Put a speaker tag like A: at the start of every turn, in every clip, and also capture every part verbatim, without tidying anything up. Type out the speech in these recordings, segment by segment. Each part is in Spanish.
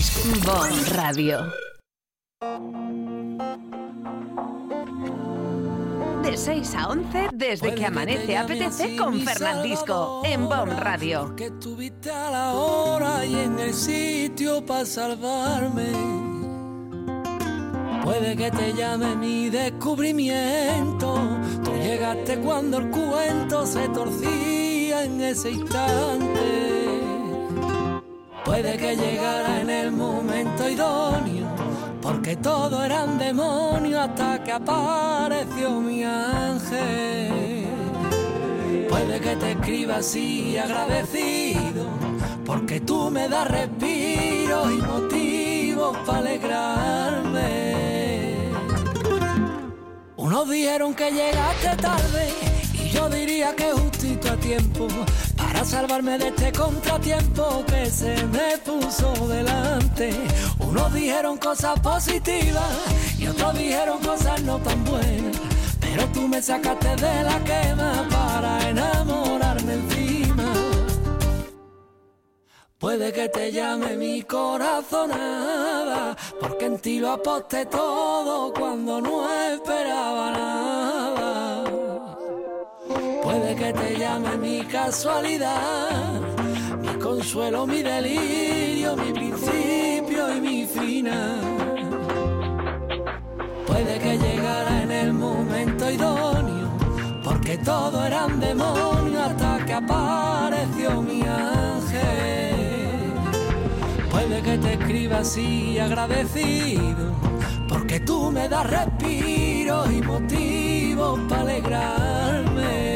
A: Bon Radio. De seis a once, desde que amanece apetece con Fernandisco, en Bon Radio.
B: Que estuviste a la hora y en el sitio para salvarme. Puede que te llame mi descubrimiento. Tú llegaste cuando el cuento se torcía en ese instante. Puede que llegara en el momento idóneo, porque todo eran demonios hasta que apareció mi ángel. Puede que te escriba así agradecido, porque tú me das respiro y motivos para alegrarme. Unos dijeron que llegaste tarde y yo diría que justito a tiempo, para salvarme de este contratiempo que se me puso delante. Unos dijeron cosas positivas y otros dijeron cosas no tan buenas, pero tú me sacaste de la quema para enamorarme encima. Puede que te llame mi corazonada, porque en ti lo aposté todo cuando no esperaba nada. Puede que te llame mi casualidad, mi consuelo, mi delirio, mi principio y mi final. Puede que llegara en el momento idóneo, porque todo eran demonios hasta que apareció mi ángel. Puede que te escriba así agradecido, porque tú me das respiro y motivos para alegrarme.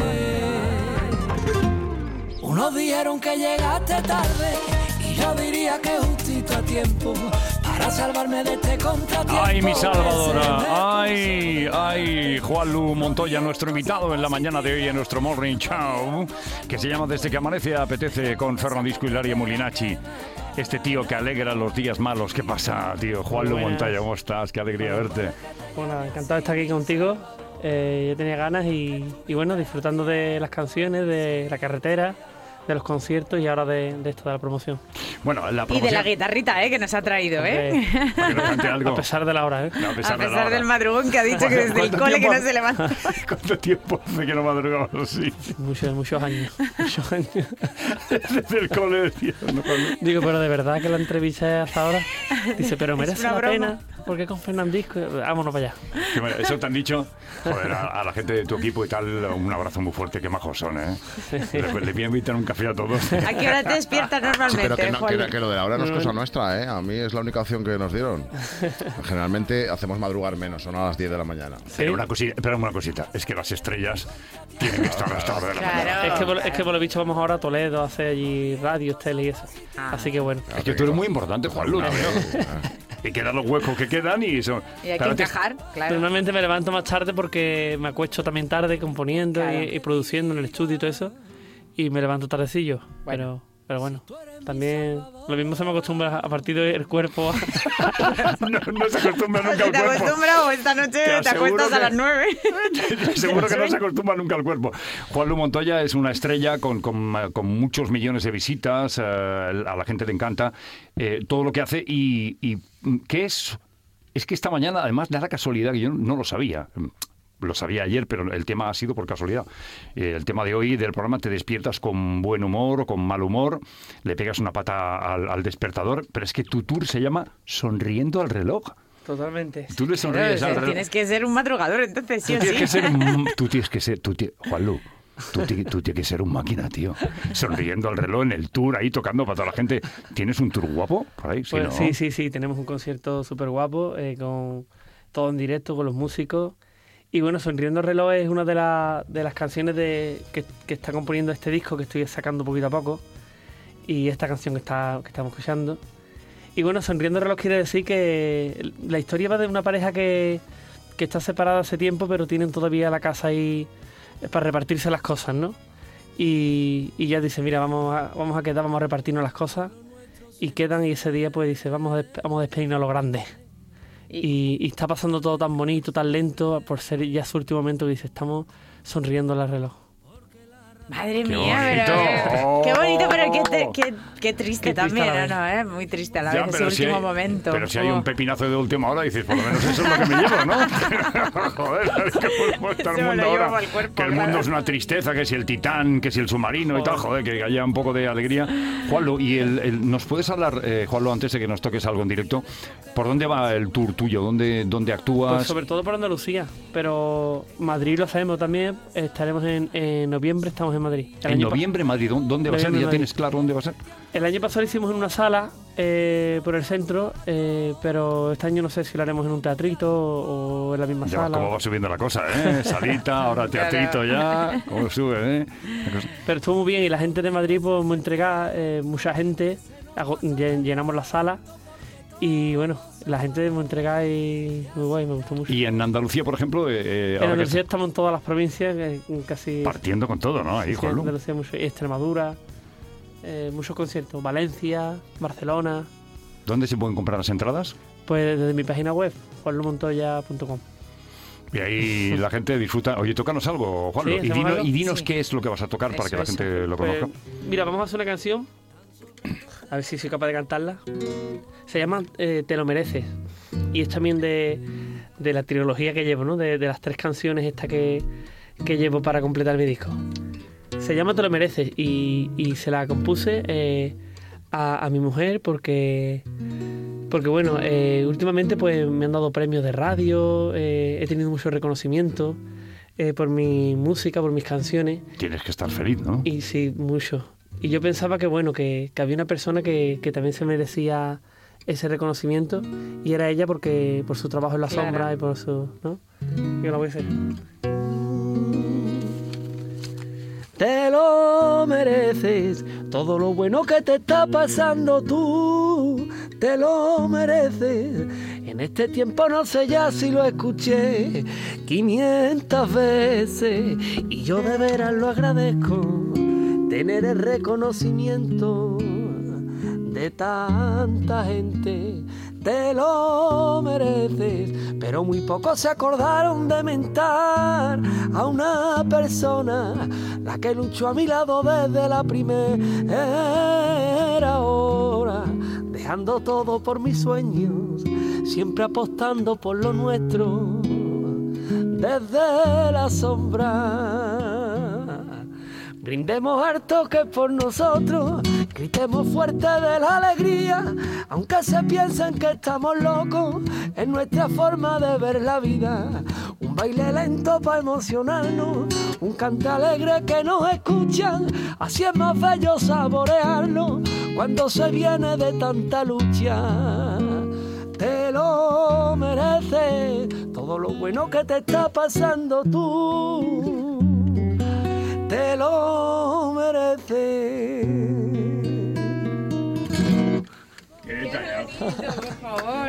B: Unos dijeron que llegaste tarde y yo diría que justito a tiempo, para salvarme de este contratiempo.
C: ¡Ay, mi salvadora! ¡Ay, ay! Juanlu Montoya, nuestro invitado en la mañana de hoy en nuestro Morning Show, que se llama Desde que amanece apetece, con Fernandisco y Hilaria Molinacci. Este tío que alegra los días malos. ¿Qué pasa, tío? Juanlu Montoya, ¿cómo estás? Qué alegría verte.
D: Bueno, encantado de estar aquí contigo. Eh, yo tenía ganas y, y bueno, disfrutando de las canciones, de la carretera, de los conciertos y ahora de, de esto de la promoción.
C: Bueno, la promoción...
E: Y de la guitarrita, ¿eh? Que nos ha traído, ¿eh?
C: Porque algo.
D: A pesar de la hora, ¿eh?
C: No, a pesar,
E: a pesar
C: de la
E: del madrugón que ha dicho que desde el cole que no se levanta.
C: ¿Cuánto tiempo hace que no madrugamos así?
D: Muchos, muchos años. Muchos años.
C: Desde el cole decía. No,
D: Digo, pero de verdad que la entrevista es hasta ahora. Dice, pero merece la
E: broma.
D: pena. Porque con Fernandisco, vámonos para allá.
C: Que bueno, eso te han dicho, joder, a, a la gente de tu equipo y tal, un abrazo muy fuerte, qué majos son, ¿eh? Les le voy a invitar un café a todos.
E: ¿A qué hora te despiertas normalmente,
F: Sí, pero que, no,
E: Juan?
F: que, que lo de la hora no es cosa nuestra, ¿eh? A mí es la única opción que nos dieron. Generalmente hacemos madrugar menos, son a las diez de la mañana.
D: ¿Sí?
C: Pero una cosita, pero una cosita, es que las estrellas tienen que estar a esta hora de la
E: Claro.
C: mañana.
D: Es que, por, es que por lo visto vamos ahora a Toledo a hacer allí radio, tele y eso.
E: Ah.
D: Así que bueno.
C: Es que tú eres muy importante, Juan Luna.
F: Claro.
C: Y quedan los huecos que quedan y son...
E: Y hay que
C: Claro, te-
E: encajar, claro.
D: Normalmente me levanto más tarde porque me acuesto también tarde componiendo
E: Claro.
D: y, y produciendo en el estudio y todo eso. Y me levanto tardecillo. Pero, pero bueno, también lo mismo se me acostumbra a partir del cuerpo.
C: no, no se acostumbra nunca
E: Si
C: al
E: te
C: cuerpo.
E: acostumbras o esta noche
C: Te
E: te,
C: aseguro
E: acuestas a
C: que-
E: las nueve.
C: Seguro que no se acostumbra nunca al cuerpo. Juanlu Montoya es una estrella con, con, con muchos millones de visitas, eh, a la gente le encanta eh, todo lo que hace y, y ¿qué es? Es que esta mañana, además, da la casualidad que yo no lo sabía. Lo sabía ayer, pero el tema ha sido por casualidad. Eh, el tema de hoy del programa, te despiertas con buen humor o con mal humor, le pegas una pata al, al despertador, pero es que tu tour se llama Sonriendo al reloj.
D: Totalmente.
C: Tú le sonríes
E: Claro,
C: al reloj.
E: tienes que ser un madrugador, entonces, sí
C: Tú
E: o
C: tienes
E: sí.
C: que ser, un- tú tienes que ser, tú ti- Juanlu, tú, ti- tú tienes que ser un máquina, tío. Sonriendo al reloj en el tour, ahí tocando para toda la gente. ¿Tienes un tour guapo por ahí? Sí,
D: Pues
C: ¿no?
D: sí, sí, sí, tenemos un concierto súper guapo, eh, con todo en directo, con los músicos. Y bueno, Sonriendo al reloj es una de, la- de las canciones de, que, que está componiendo este disco que estoy sacando poquito a poco. Y esta canción que, está, que estamos escuchando. Y bueno, Sonriendo al reloj quiere decir que la historia va de una pareja que, que está separada hace tiempo, pero tienen todavía la casa ahí para repartirse las cosas, ¿no? Y, y ya dice, mira, vamos a, vamos a quedar, vamos a repartirnos las cosas. Y quedan y ese día pues dice, vamos a, despe- vamos a despedirnos a lo grande. Y, y está pasando todo tan bonito, tan lento, por ser ya su último momento, que dice, estamos sonriendo al reloj.
E: Madre
C: Qué
E: mía,
C: bonito.
E: pero qué bonito, pero qué, te- qué, qué triste
D: Qué triste
E: también,
D: a la
E: ¿no? ¿no? ¿Eh? Muy triste a la
C: Ya,
E: vez
C: pero
E: ese
C: si
E: último
C: hay-
E: momento.
C: Pero si hay un
E: Oh.
C: pepinazo de última hora, dices, por lo menos eso es lo que me llevo, ¿no? Joder, es que cómo está el
E: Eso me
C: mundo
E: lo llevo
C: ahora.
E: al cuerpo,
C: que el
E: claro.
C: mundo es una tristeza, que si el titán, que si el submarino y tal, joder, que haya un poco de alegría. Juanlu, y el, el- ¿nos puedes hablar, eh, Juanlu, antes de que nos toques algo en directo, por dónde va el tour tuyo? ¿Dónde, dónde actúas?
D: Pues sobre todo por Andalucía, pero Madrid lo hacemos también. Estaremos en, en noviembre, estamos en Madrid. El
C: en
D: año pa-
C: noviembre, Madrid. ¿Dónde ¿Dónde va a ser?
D: Noviembre,
C: ¿Ya
D: Madrid.
C: tienes claro dónde va a ser?
D: El año pasado lo hicimos en una sala eh, por el centro, eh, pero este año no sé si lo haremos en un teatrito o en la misma
C: Ya,
D: sala.
C: cómo va subiendo la cosa, ¿eh? Salita, ahora teatrito ya. ¿Cómo sube, eh? La cosa-
D: Pero estuvo muy bien y la gente de Madrid, pues muy entregada, eh, mucha gente, hago- llen- llenamos la sala y bueno, la gente muy entregada y muy guay, me gustó mucho.
C: Y en Andalucía, por ejemplo, eh, eh,
D: En
C: ahora que
D: Andalucía
C: está
D: estamos en todas las provincias, eh, en casi...
C: partiendo con todo, ¿no? Ahí,
D: sí,
C: Juanlu.
D: Andalucía, mucho, y Extremadura, eh, muchos conciertos, Valencia, Barcelona,
C: ¿Dónde se pueden comprar las entradas?
D: pues desde mi página web, juan lu montoya punto com.
C: Y ahí la gente disfruta. Oye, tócanos algo, Juanlu.
D: Sí,
C: y,
D: ¿hacemos
C: dino-
D: algo?
C: y dinos
E: Sí.
C: qué es lo que vas a tocar para
E: Eso,
C: que la
E: eso.
C: gente lo
D: Pues,
C: conozca.
D: mira, vamos a hacer una canción, a ver si soy capaz de cantarla. Se llama eh, Te lo mereces. Y es también de, de la trilogía que llevo, ¿no? De, de las tres canciones esta que, que llevo para completar mi disco. Se llama Te lo mereces y, y se la compuse eh, a, a mi mujer porque... Porque bueno, eh, últimamente pues me han dado premios de radio, eh, he tenido mucho reconocimiento eh, por mi música, por mis canciones.
C: Tienes que estar feliz, ¿no?
D: Y sí, mucho. Y yo pensaba que bueno, que, que había una persona que, que también se merecía ese reconocimiento y era ella porque por su trabajo en la
E: Claro.
D: sombra y por su, ¿no? Yo lo voy a hacer. Te lo mereces, todo lo bueno que te está pasando tú, te lo mereces. En este tiempo no sé ya si lo escuché quinientas veces y yo de veras lo agradezco, tener el reconocimiento de tanta gente. Te lo mereces, pero muy pocos se acordaron de mentar a una persona, la que luchó a mi lado desde la primera hora, dejando todo por mis sueños, siempre apostando por lo nuestro, desde la sombra. Brindemos harto que por nosotros, gritemos fuerte de la alegría, aunque se piensen que estamos locos, es nuestra forma de ver la vida. Un baile lento para emocionarnos, un cante alegre que nos escuchan, así es más bello saborearlo cuando se viene de tanta lucha. Te lo mereces, todo lo bueno que te está pasando tú, te lo mereces.
E: Por favor.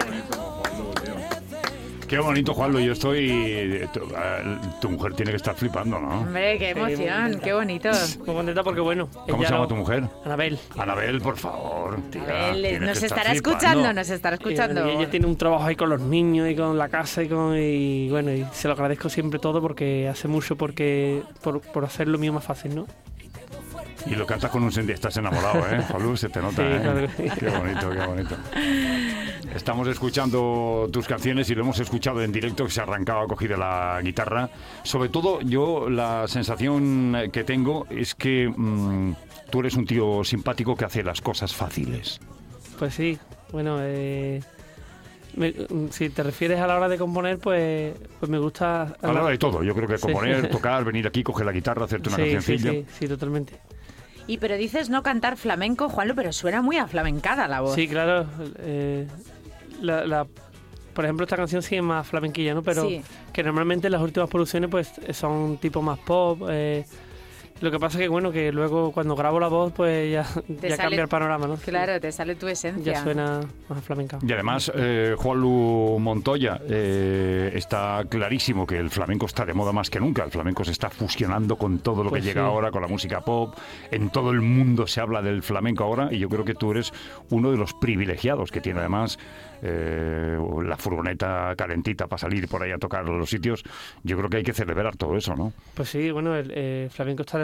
C: Qué bonito, Juanlu. Yo estoy... Tu, eh, tu mujer tiene que estar flipando, ¿no?
E: Hombre, qué emoción, qué bonito.
D: Muy contenta porque bueno.
C: ¿Cómo
D: ella
C: se llama
D: lo-
C: tu mujer?
D: Anabel.
C: Anabel, por favor. tía,
E: Abel,
C: tienes
E: nos
C: que estar
E: estará
C: flipando.
E: escuchando, nos estará
D: Y,
E: escuchando.
D: y ella tiene un trabajo ahí con los niños y con la casa y con y bueno, y se lo agradezco siempre todo porque hace mucho porque por, por hacer lo mío más fácil, ¿no?
C: Y lo cantas con un sentido. Estás enamorado, ¿eh? Juanlu, se te nota,
D: Sí,
C: ¿eh?
D: claro que sí.
C: Qué bonito, qué bonito. Estamos escuchando tus canciones y lo hemos escuchado en directo, que se arrancaba a coger la guitarra. Sobre todo, yo la sensación que tengo es que mm, tú eres un tío simpático que hace las cosas fáciles.
D: Pues sí, bueno, eh, me- si te refieres a la hora de componer, pues, pues me gusta...
C: A la hora de todo, yo creo que
D: Sí.
C: componer, tocar, venir aquí, coger la guitarra, hacerte una
D: sí, sí,
C: cancioncilla.
D: sí, sí, totalmente.
E: Y pero dices no cantar flamenco, Juanlu, pero suena muy aflamencada la voz.
D: Sí, claro. eh, la, la- por ejemplo, esta canción sí es más flamenquilla, ¿no? Pero
E: Sí.
D: que normalmente las últimas producciones pues son tipo más pop. eh, lo que pasa es que, bueno, que luego cuando grabo la voz pues ya,
E: Te
D: ya
E: sale-
D: cambia el panorama, ¿no?
E: Claro, te sale tu esencia.
D: Ya suena más flamenca.
C: Y además, eh, Juanlu Montoya, eh, está clarísimo que el flamenco está de moda más que nunca. El flamenco se está fusionando con todo lo
D: Pues
C: que llega
D: sí.
C: ahora, con la música pop. En todo el mundo se habla del flamenco ahora y yo creo que tú eres uno de los privilegiados que tiene además eh, la furgoneta calentita para salir por ahí a tocar los sitios. Yo creo que hay que celebrar todo eso, ¿no?
D: Pues sí, bueno, el eh, flamenco está de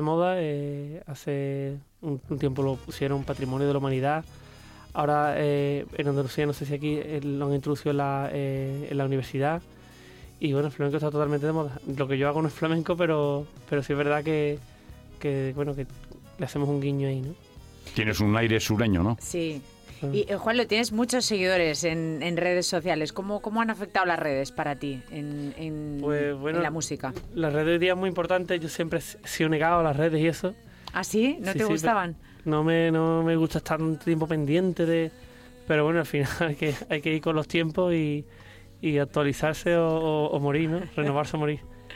D: moda. Eh, hace un, un tiempo lo pusieron Patrimonio de la Humanidad. Ahora eh, en Andalucía, no sé si aquí eh, lo han introducido en la, eh, en la universidad. Y bueno, el flamenco está totalmente de moda. Lo que yo hago no es flamenco, pero, pero sí es verdad que, que, bueno, que le hacemos un guiño ahí, ¿no?
C: Tienes un aire sureño, ¿no?
E: Sí. Y eh, Juanlo, tienes muchos seguidores en, en redes sociales. ¿Cómo, ¿Cómo han afectado las redes para ti en, en,
D: Pues, bueno,
E: en la música?
D: Las redes hoy día es muy importante. Yo siempre he sido negado a las redes y eso.
E: ¿Ah, sí? ¿No
D: Sí,
E: te
D: sí,
E: gustaban?
D: No me, no me gusta estar un tiempo pendiente de... Pero bueno, al final hay que, hay que ir con los tiempos y, y actualizarse o, o, o morir, ¿no? Renovarse o morir.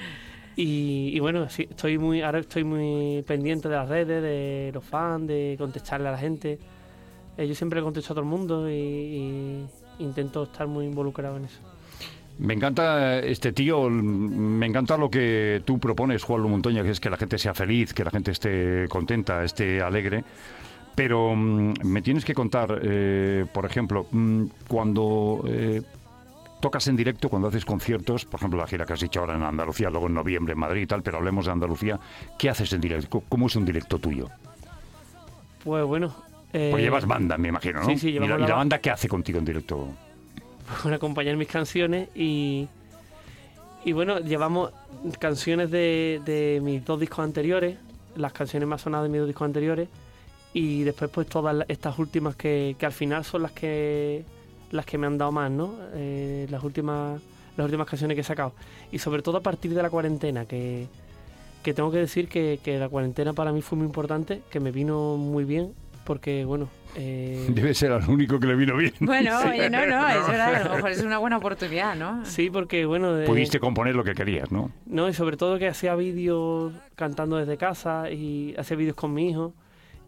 D: Y, y bueno, sí, estoy muy, ahora estoy muy pendiente de las redes, de los fans, de contestarle a la gente. Eh, yo siempre le contesto a todo el mundo y, y intento estar muy involucrado en eso.
C: Me encanta este tío, me encanta lo que tú propones, Juanlu Montoya, que es que la gente sea feliz, que la gente esté contenta, esté alegre. Pero mmm, me tienes que contar, eh, por ejemplo, mmm, cuando eh, tocas en directo, cuando haces conciertos, por ejemplo, la gira que has hecho ahora en Andalucía, luego en noviembre en Madrid y tal, pero hablemos de Andalucía, ¿qué haces en directo? ¿Cómo es un directo tuyo?
D: Pues bueno... Eh,
C: pues llevas banda, me imagino, ¿no?
D: Sí, sí,
C: ¿Y la,
D: llevamos
C: ¿Y la
D: la
C: banda qué hace contigo en directo?
D: Pues acompañar mis canciones y... Y bueno, llevamos canciones de, de mis dos discos anteriores, las canciones más sonadas de mis dos discos anteriores, y después pues todas estas últimas que, que al final son las que las que me han dado más, ¿no? Eh, las últimas las últimas canciones que he sacado. Y sobre todo a partir de la cuarentena, que, que tengo que decir que, que la cuarentena para mí fue muy importante, que me vino muy bien, porque bueno... Eh...
C: Debe ser al único que le vino bien.
E: Bueno,
C: Sí.
E: oye, no, no, es verdad, a lo mejor es una buena oportunidad, ¿no?
D: Sí, porque bueno... De...
C: Pudiste componer lo que querías, ¿no?
D: No, y sobre todo que hacía vídeos cantando desde casa y hacía vídeos con mi hijo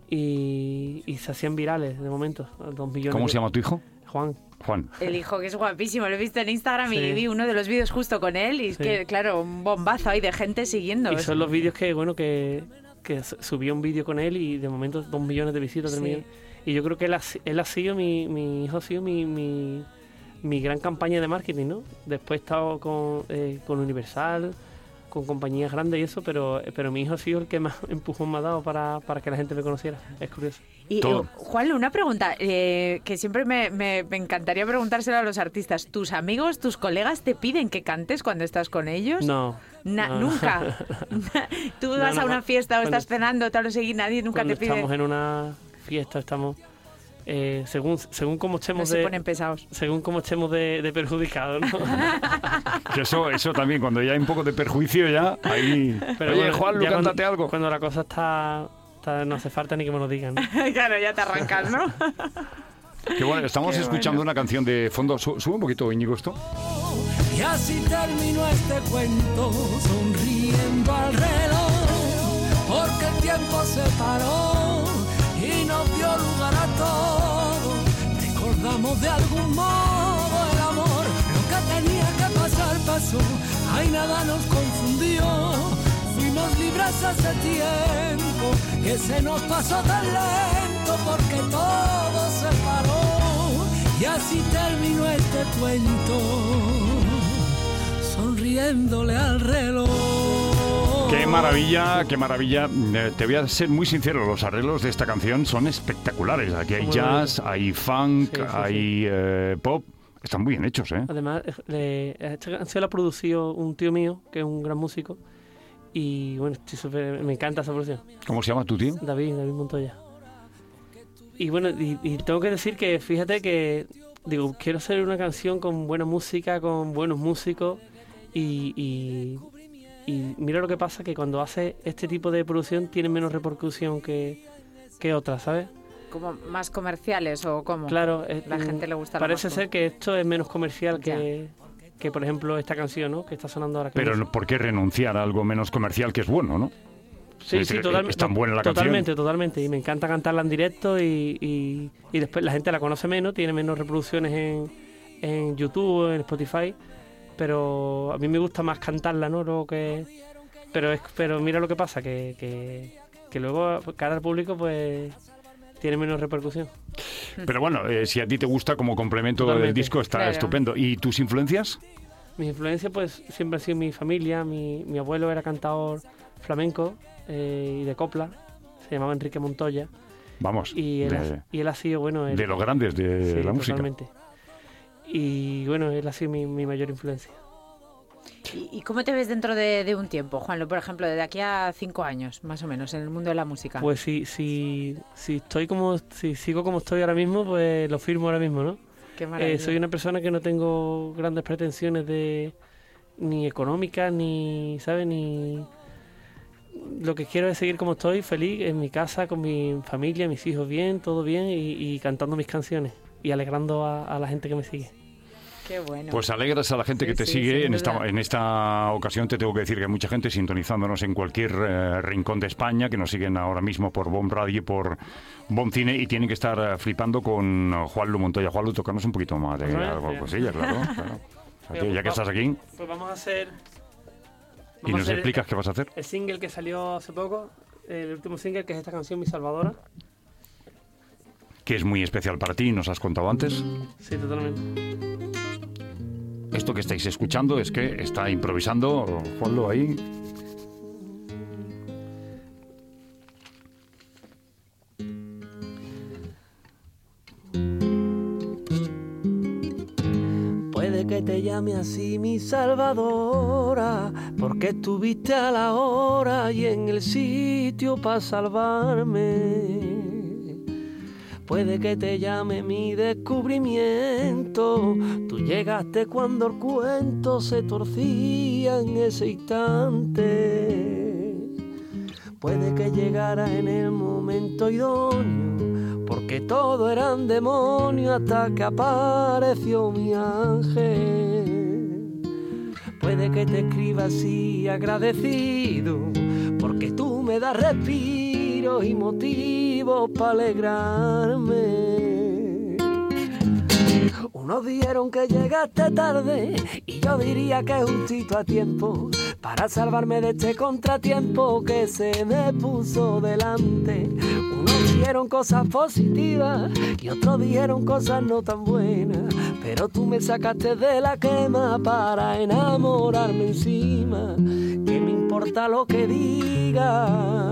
D: y, y se hacían virales de momento. Dos millones
C: ¿Cómo
D: de...
C: se llama tu hijo?
D: Juan.
C: Juan.
E: El hijo, que es guapísimo, lo he visto en Instagram
D: Sí.
E: y vi uno de los vídeos justo con él y es
D: Sí.
E: que, claro, un bombazo ahí de gente siguiendo.
D: Y son los vídeos que, bueno, que, que subí un vídeo con él y de momento dos millones de visitas, tres
E: Sí.
D: millones. Y yo creo que él ha, él ha sido, mi, mi hijo ha sido mi, mi, mi gran campaña de marketing, ¿no? Después he estado con, eh, con Universal, con compañías grandes y eso, pero, pero mi hijo ha sido el que más empujón me ha dado para, para que la gente me conociera. Es curioso.
E: Y,
C: Todo.
E: eh, Juanlu, una pregunta eh, que siempre me, me, me encantaría preguntárselo a los artistas. ¿Tus amigos, tus colegas te piden que cantes cuando estás con ellos?
D: No.
E: Na-
D: no.
E: Nunca. Tú
D: No,
E: vas
D: no,
E: a una
D: cuando-
E: fiesta o
D: cuando-
E: estás cenando, tal o seguir, nadie nunca
D: Cuando
E: te pide.
D: estamos en una fiesta, estamos... Eh, según según cómo
E: No
D: estemos
E: se
D: de
E: ponen pesados.
D: según cómo estemos de, de perjudicados, ¿no?
C: Que eso, eso también, cuando ya hay un poco de perjuicio ya, ahí...
D: Pero
C: Oye,
D: bueno,
C: Juanlu,
D: ya
C: cántate
D: cuando,
C: algo.
D: Cuando la cosa está, está- no hace falta ni que me lo digan, ¿no?
E: Claro, ya te arrancas, ¿no?
C: Que bueno, estamos
E: Qué
C: escuchando
E: bueno.
C: una canción de fondo. Su- Sube un poquito, Íñigo, esto.
B: Y así terminó este cuento, sonriendo al reloj, porque el tiempo se paró y nos dio lugar a todo. Recordamos de algún modo el amor, lo que tenía que pasar pasó, ay, nada nos confundió. Fuimos libres hace tiempo, que se nos pasó tan lento, porque todo se paró. Y así terminó este cuento, sonriéndole al reloj.
C: Qué maravilla, qué maravilla. Eh, te voy a ser muy sincero, los arreglos de esta canción son espectaculares. Aquí hay
D: Muy
C: jazz, hay funk,
D: Sí, sí, sí.
C: hay eh, pop. Están muy bien hechos, ¿eh?
D: Además, eh, le- esta canción la ha producido un tío mío, que es un gran músico, y bueno, estoy súper- me encanta esa producción.
C: ¿Cómo se llama tu tío?
D: David, David Montoya. Y bueno, y, y tengo que decir que, fíjate que, digo, quiero hacer una canción con buena música, con buenos músicos, y, y, y mira lo que pasa, que cuando hace este tipo de producción tiene menos repercusión que, que otras, ¿sabes?
E: Como más comerciales o cómo.
D: Claro, eh,
E: La
D: mm,
E: gente le gusta
D: parece
E: más
D: ser que esto es menos comercial que, que, por ejemplo, esta canción, ¿no? Que está sonando ahora. que
C: Pero
D: no-
C: no- ¿por qué renunciar a algo menos comercial que es bueno, no?
D: Sí,
C: Es
D: sí,
C: decir,
D: total-
C: es tan buena la canción.
D: totalmente, totalmente. Y me encanta cantarla en directo y, y, y después la gente la conoce menos, tiene menos reproducciones en, en YouTube, en Spotify, pero a mí me gusta más cantarla, ¿no? Luego que, pero es, pero mira lo que pasa, que, que, que luego cara al público pues tiene menos repercusión.
C: Pero bueno, eh, si a ti te gusta como complemento del
D: Totalmente.
C: disco está
E: Claro.
C: estupendo. ¿Y tus influencias?
D: Mis influencias pues siempre han sido mi familia, mi, mi abuelo era cantador flamenco, eh, y de copla, se llamaba Enrique Montoya.
C: Vamos,
D: y él,
C: de,
D: ha, y él ha sido, bueno... Él,
C: de los grandes de
D: sí,
C: la música.
D: Totalmente. Y bueno, él ha sido mi, mi mayor influencia.
E: ¿Y, ¿Y cómo te ves dentro de, de un tiempo, Juanlo? Por ejemplo, de aquí a cinco años, más o menos, en el mundo de la música.
D: Pues si, si, si estoy como, si sigo como estoy ahora mismo, pues lo firmo ahora mismo, ¿no?
E: Qué maravilla.
D: Eh, soy una persona que no tengo grandes pretensiones de ni económicas, ni, ¿sabes? Ni... Lo que quiero es seguir como estoy, feliz, en mi casa, con mi familia, mis hijos bien, todo bien, y, y cantando mis canciones y alegrando a, a la gente que me sigue.
E: Qué bueno.
C: Pues alegras a la gente
E: Sí,
C: que te
E: sí,
C: sigue.
E: sin
C: En esta,
E: duda.
C: en esta ocasión te tengo que decir que hay mucha gente sintonizándonos en cualquier eh, rincón de España, que nos siguen ahora mismo por Bon Radio y por Bon Cine, y tienen que estar eh, flipando con Juanlu Montoya. Juanlu, tocarnos un poquito más de
D: Ajá,
C: algo,
D: sí.
C: cosilla, claro. claro. O sea, que ya que estás aquí,
D: Pues vamos a hacer...
C: y
D: vamos a
C: nos
D: hacer
C: explicas qué vas a hacer.
D: el single que salió hace poco, el último single, que es esta canción, Mi Salvadora.
C: Que es muy especial para ti, nos has contado antes.
D: Sí, totalmente.
C: Esto que estáis escuchando es que está improvisando Juanlu ahí.
B: Puede que te llame así mi salvadora, porque estuviste a la hora y en el sitio para salvarme. Puede que te llame mi descubrimiento, tú llegaste cuando el cuento se torcía en ese instante. Puede que llegara en el momento idóneo, porque todo eran demonios hasta que apareció mi ángel. Puede que te escriba así agradecido, porque tú me das respiros y motivos para alegrarme. Unos dijeron que llegaste tarde y yo diría que justito a tiempo para salvarme de este contratiempo que se me puso delante. Unos dijeron cosas positivas y otros dijeron cosas no tan buenas, pero tú me sacaste de la quema para enamorarme encima. ¿Qué me importa lo que digas?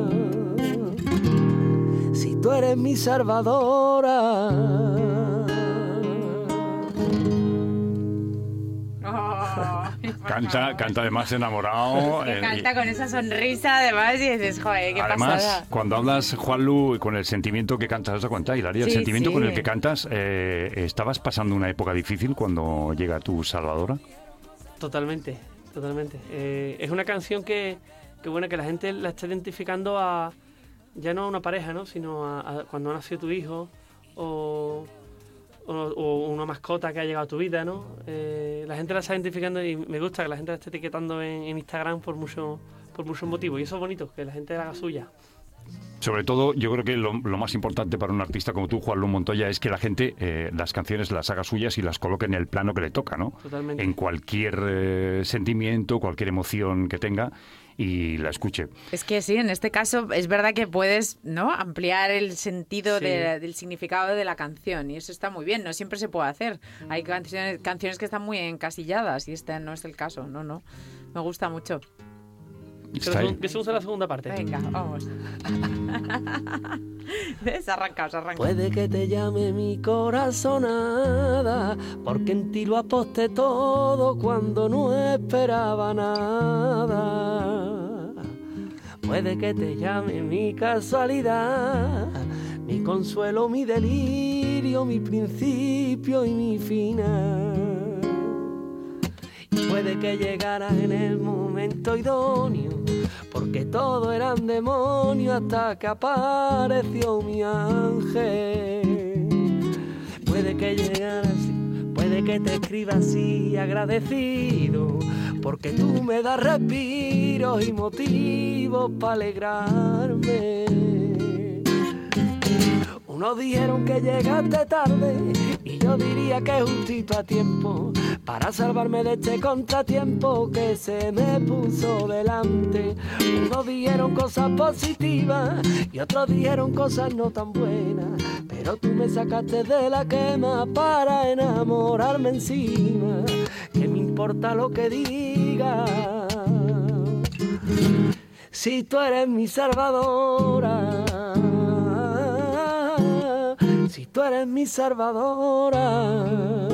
B: Si tú eres mi salvadora.
C: Canta, canta además enamorado.
E: Que
C: eh,
E: canta con esa sonrisa, además, y dices, joder, qué
C: Además,
E: pasada.
C: cuando hablas, Juanlu, con el sentimiento que cantas, ¿os cuenta, Hilaria? El
E: Sí,
C: sentimiento
E: sí.
C: con el que cantas, eh, ¿estabas pasando una época difícil cuando llega tu salvadora?
D: Totalmente, totalmente. Eh, es una canción que, que, bueno, que la gente la está identificando a, ya no a una pareja, ¿no? Sino a, a cuando ha nacido tu hijo o, o, o una mascota que ha llegado a tu vida, ¿no? Eh, la gente la está identificando y me gusta que la gente la esté etiquetando en, en Instagram por, mucho, por muchos motivos. Y eso es bonito, que la gente la haga suya.
C: Sobre todo, yo creo que lo, lo más importante para un artista como tú, Juanlu Montoya, es que la gente eh, las canciones las haga suyas y las coloque en el plano que le toca, ¿no?
D: Totalmente.
C: En cualquier eh, sentimiento, cualquier emoción que tenga, y la escuche.
E: Es que sí, en este caso es verdad que puedes, ¿no?, ampliar el sentido
D: Sí.
E: de- del significado de la canción, y eso está muy bien, no siempre se puede hacer. Hay canciones, canciones que están muy encasilladas y este no es el caso, no, no. Me gusta mucho.
D: Que
C: Está ahí.
D: se- que se usa la segunda parte.
E: Venga, vamos. ¿Ves? Arrancaos, arrancaos.
B: Puede que te llame mi corazonada, porque en ti lo aposté todo cuando no esperaba nada. Puede que te llame mi casualidad, mi consuelo, mi delirio, mi principio y mi final. Puede que llegaras en el momento idóneo, porque todo eran demonios hasta que apareció mi ángel. Puede que llegaras, puede que te escriba así agradecido, porque tú me das respiros y motivos para alegrarme. Unos dijeron que llegaste tarde y yo diría que justito a tiempo para salvarme de este contratiempo que se me puso delante. Unos dijeron cosas positivas y otros dijeron cosas no tan buenas, pero tú me sacaste de la quema para enamorarme encima. ¿Qué me importa lo que digas? si tú eres mi salvadora, si tú eres mi salvadora.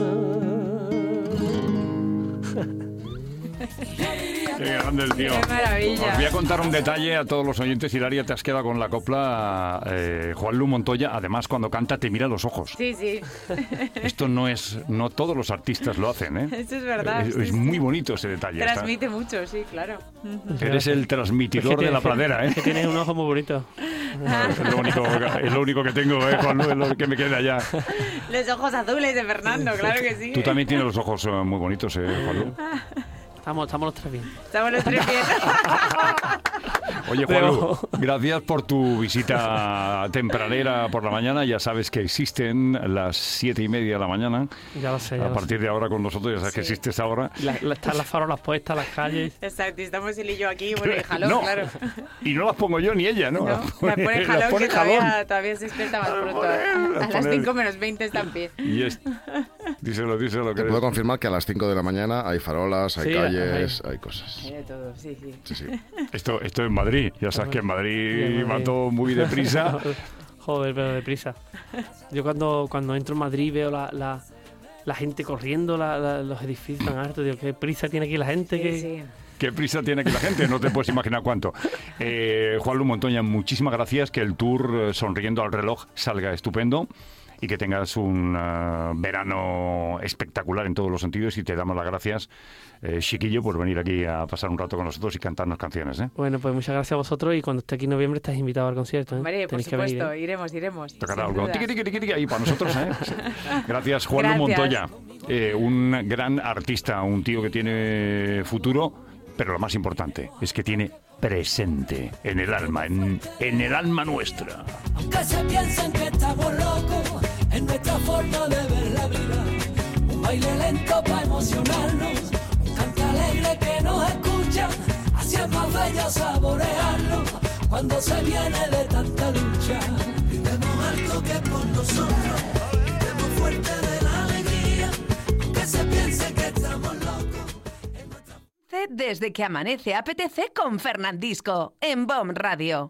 C: Qué grande el tío.
E: Qué maravilla.
C: Os voy a contar un detalle a todos los oyentes. Hilaria, te has quedado con la copla. Eh, Juanlu Montoya, además, cuando canta, te mira a los ojos.
E: Sí, sí.
C: Esto no es... No todos los artistas lo hacen, ¿eh?
E: Eso es verdad.
C: Es,
E: sí,
C: es
E: sí.
C: muy bonito ese detalle. Está-
E: Transmite mucho, sí, claro.
C: Eres el transmitidor de la pradera, ¿eh?
D: Es que tienes un ojo muy bonito.
C: Es lo único, es lo único que tengo, ¿eh, Juanlu? Es lo que me queda ya.
E: Los ojos azules de Fernando, claro que sí.
C: Tú también tienes los ojos eh, muy bonitos, ¿eh, Juanlu?
D: Estamos, estamos los tres bien.
E: Estamos los tres bien.
C: Oye, Juanlu, gracias por tu visita tempranera por la mañana. Ya sabes que existen las siete y media de la mañana.
D: Ya lo sé. Ya
C: A
D: lo
C: partir
D: sé.
C: de ahora con nosotros, ya sabes que
E: Sí.
C: existe esa hora.
D: La- la- están las farolas puestas, las calles.
E: Exacto, y estamos él y yo aquí, bueno, y jalón,
C: No,
E: claro.
C: y no las pongo yo ni ella, ¿no?
E: ¿No?
C: Las
E: La
C: pone-
E: pone
C: las
E: jalón,
C: pone
E: que
C: Jalón.
E: todavía, todavía se despierta más
C: Las
E: pronto.
C: pone-
E: A,
C: las
E: a las
C: pone-
E: cinco menos veinte está en pie.
C: Y es... Díselo, díselo.
F: Te
C: Que...
F: puedo confirmar que a las cinco de la mañana hay farolas, hay
D: Sí,
F: calles, hay cosas.
E: Hay de todo, sí, sí.
F: Sí, sí.
C: Esto, esto en Madrid. Ya sabes que en Madrid
D: En Madrid.
C: va todo muy deprisa.
D: Joder, pero deprisa. Yo cuando, cuando entro en Madrid veo la, la, la gente corriendo, la, la- los edificios tan altos, digo, qué prisa tiene aquí la gente.
E: Sí,
D: que...
E: sí.
C: Qué prisa tiene aquí la gente, no te puedes imaginar cuánto. Eh, Juanlu Montoya, muchísimas gracias. Que el tour eh, Sonriendo al Reloj salga estupendo y que tengas un eh, verano espectacular en todos los sentidos. Y te damos las gracias, eh, chiquillo, por venir aquí a pasar un rato con nosotros y cantarnos canciones. ¿eh?
D: Bueno, pues muchas gracias a vosotros y cuando esté aquí en noviembre estás invitado al concierto. ¿eh?
E: Hombre, por
D: Tenéis que venir,
E: supuesto,
D: ¿eh?
E: iremos, iremos.
C: Tocará
E: sin
C: algo.
E: duda.
C: Tiqui, tiqui, tiqui, tiqui, ahí para nosotros. ¿eh? Sí. Gracias, Juanlu
E: Gracias.
C: Montoya. Eh, un gran artista, un tío que tiene futuro, pero lo más importante es que tiene presente en el alma, en, en el alma nuestra.
B: Aunque se piensen que estamos locos en nuestra forma de ver la vida, un baile lento para emocionarnos, un canto alegre que nos escucha, así es más bello saborearlo cuando se viene de tanta lucha. Gritemos alto que es por nosotros, gritemos fuerte de la alegría, aunque se piense que estamos locos.
A: Desde que amanece apetece con Fernandisco en B O M Radio.